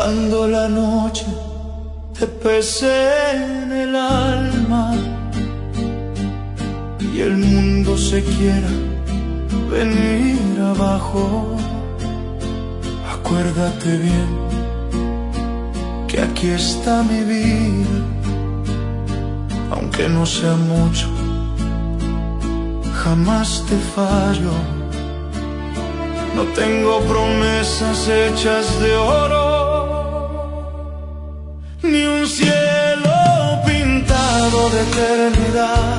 Cuando la noche te pese en el alma y el mundo se quiera venir abajo, acuérdate bien que aquí está mi vida. Aunque no sea mucho, jamás te fallo. No tengo promesas hechas de oro, ni un cielo pintado de eternidad,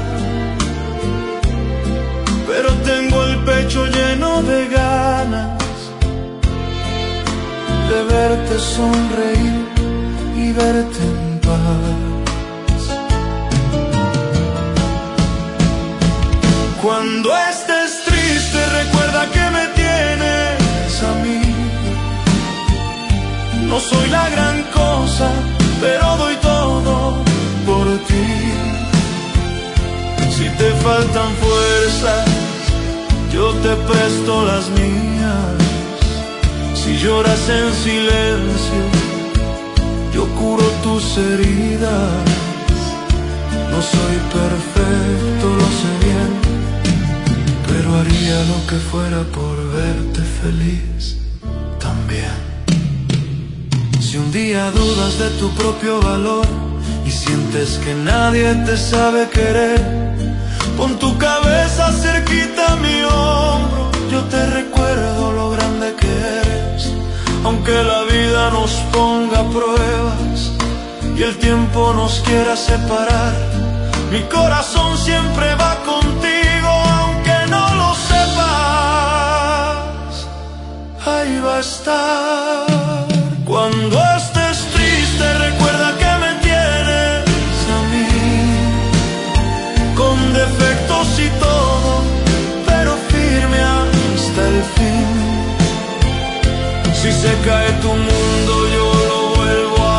pero tengo el pecho lleno de ganas de verte sonreír y verte en paz. Cuando estés triste, recuerda que me tienes a mí. No soy la gran cosa, pero doy todo por ti. Si te faltan fuerzas, yo te presto las mías. Si lloras en silencio, yo curo tus heridas. No soy perfecto, lo sé bien, pero haría lo que fuera por verte feliz también. Si un día dudas de tu propio valor y sientes que nadie te sabe querer, pon tu cabeza cerquita a mi hombro. Yo te recuerdo lo grande que eres. Aunque la vida nos ponga pruebas y el tiempo nos quiera separar, mi corazón siempre va contigo, aunque no lo sepas. Ahí va a estar. Cuando estés triste, recuerda que me tienes a mí, con defectos y todo, pero firme hasta el fin. Si se cae tu mundo, yo lo vuelvo a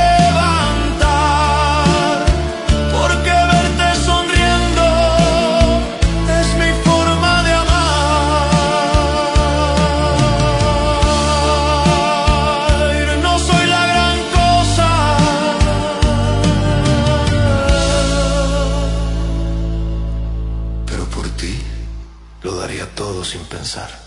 levantar, porque verte sonriendo es mi forma de amar. No soy la gran cosa, pero por ti lo daría todo sin pensar.